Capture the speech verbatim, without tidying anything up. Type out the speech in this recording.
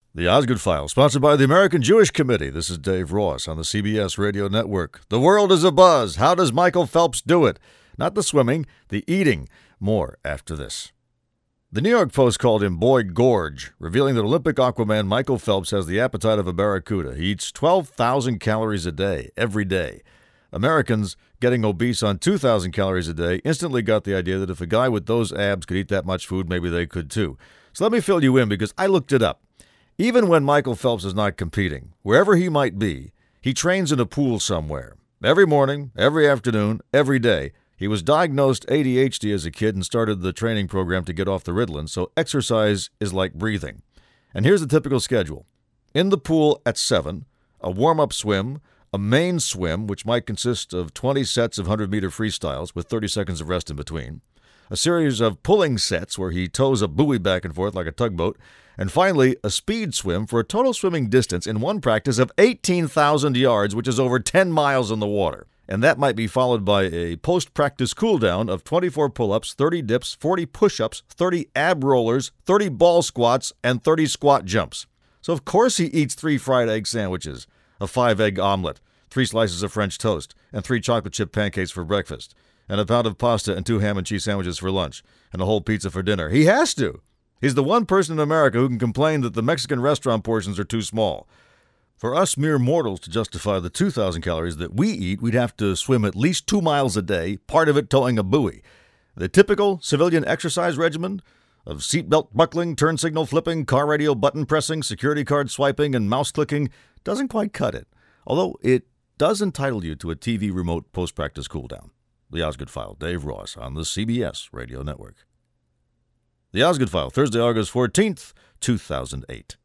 The Osgood File, sponsored by the American Jewish Committee. This is Dave Ross on the C B S Radio Network. The world is abuzz. How does Michael Phelps do it? Not the swimming, the eating. More after this. The New York Post called him Boy Gorge, revealing that Olympic aquaman Michael Phelps has the appetite of a barracuda. He eats twelve thousand calories a day, every day. Americans, getting obese on two thousand calories a day, instantly got the idea that if a guy with those abs could eat that much food, maybe they could too. So let me fill you in, because I looked it up. Even when Michael Phelps is not competing, wherever he might be, he trains in a pool somewhere. Every morning, every afternoon, every day. He was diagnosed A D H D as a kid and started the training program to get off the Ritalin, so exercise is like breathing. And here's the typical schedule. In the pool at seven, a warm-up swim, a main swim, which might consist of twenty sets of hundred-meter freestyles with thirty seconds of rest in between, a series of pulling sets where he tows a buoy back and forth like a tugboat, and finally, a speed swim for a total swimming distance in one practice of eighteen thousand yards, which is over ten miles in the water. And that might be followed by a post-practice cool-down of twenty-four pull-ups, thirty dips, forty push-ups, thirty ab rollers, thirty ball squats, and thirty squat jumps. So of course he eats three fried egg sandwiches, a five-egg omelet, three slices of French toast, and three chocolate chip pancakes for breakfast, and a pound of pasta and two ham and cheese sandwiches for lunch, and a whole pizza for dinner. He has to. He's the one person in America who can complain that the Mexican restaurant portions are too small. For us mere mortals to justify the two thousand calories that we eat, we'd have to swim at least two miles a day, part of it towing a buoy. The typical civilian exercise regimen of seatbelt buckling, turn signal flipping, car radio button pressing, security card swiping, and mouse clicking doesn't quite cut it, although it does entitle you to a T V remote post-practice cool-down. The Osgood File, Dave Ross on the C B S Radio Network. The Osgood File, Thursday, August fourteenth, two thousand eight.